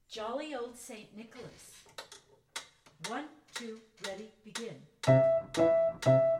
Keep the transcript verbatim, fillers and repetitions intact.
Jolly Old Saint Nicholas. One, two, ready, begin.